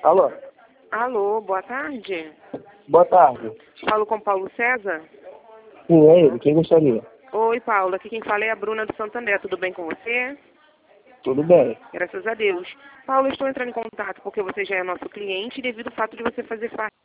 Alô? Alô, boa tarde. Boa tarde. Falo com Paulo César? Sim, é ele. Quem gostaria? Oi, Paulo. Aqui quem fala é a Bruna do Santander. Tudo bem com você? Tudo bem. Graças a Deus. Paulo, eu estou entrando em contato porque você já é nosso cliente devido ao fato de você fazer parte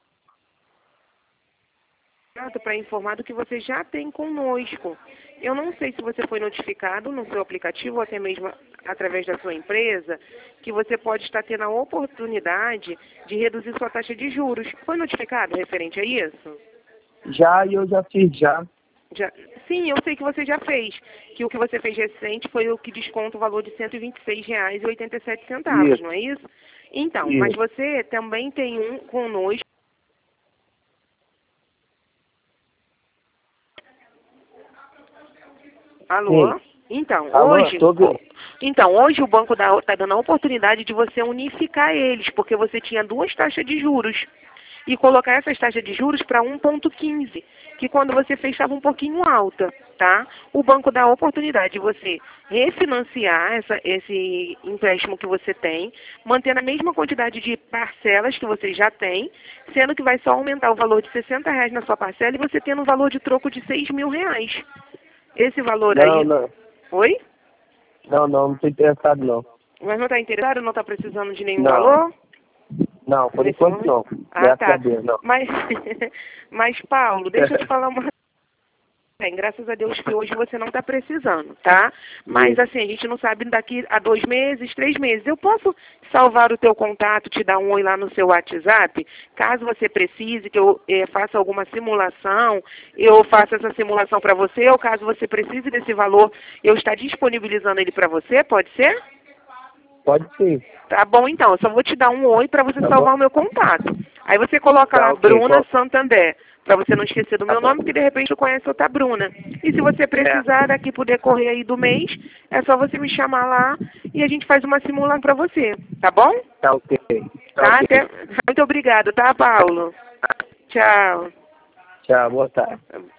para informar do que você já tem conosco. Eu não sei se você foi notificado no seu aplicativo ou até mesmo através da sua empresa que você pode estar tendo a oportunidade de reduzir sua taxa de juros. Foi notificado referente a isso? Eu já fiz já. Sim, eu sei que você já fez. Que o que você fez recente foi o que desconta o valor de R$ 126,87, Isso. não é isso? Então, Isso. mas você também tem um conosco. Alô? Sim. Então, Alô? Tô ouvindo. hoje o banco está dando a oportunidade de você unificar eles, porque você tinha duas taxas de juros. E colocar essas taxas de juros para 1,15, que quando você fez estava um pouquinho alta, tá? O banco dá a oportunidade de você refinanciar esse empréstimo que você tem, mantendo a mesma quantidade de parcelas que você já tem, sendo que vai só aumentar o valor de R$ 60 na sua parcela e você tendo um valor de troco de R$ 6.000. Esse valor Não, aí... não. Oi? Não tô interessado não. Mas não está interessado? Não está precisando de nenhum Não. valor? Não, por Nesse enquanto momento? não. Ah, Graças a tá. Deus, não. Mas, Paulo, deixa eu te falar uma... Bem, graças a Deus que hoje você não está precisando, tá? Mas, Isso. assim, a gente não sabe daqui a 2 meses, 3 meses. Eu posso salvar o teu contato, te dar um oi lá no seu WhatsApp, caso você precise que eu faça alguma simulação, eu faça essa simulação para você, ou caso você precise desse valor, eu estar disponibilizando ele para você, pode ser? Pode sim. Tá bom, então. Eu só vou te dar um oi para você Tá salvar bom? o meu contato. Aí você coloca Tá lá ok. Bruna Santander, para você não esquecer do Tá meu bom. nome, porque de repente eu conheço outra Bruna. E se você precisar É. daqui pro decorrer aí do mês, é só você me chamar lá e a gente faz uma simulação para você. Tá bom? Tá ok. Tá Tá? ok. Muito obrigado, tá, Paulo? Tchau. Tchau, boa tarde.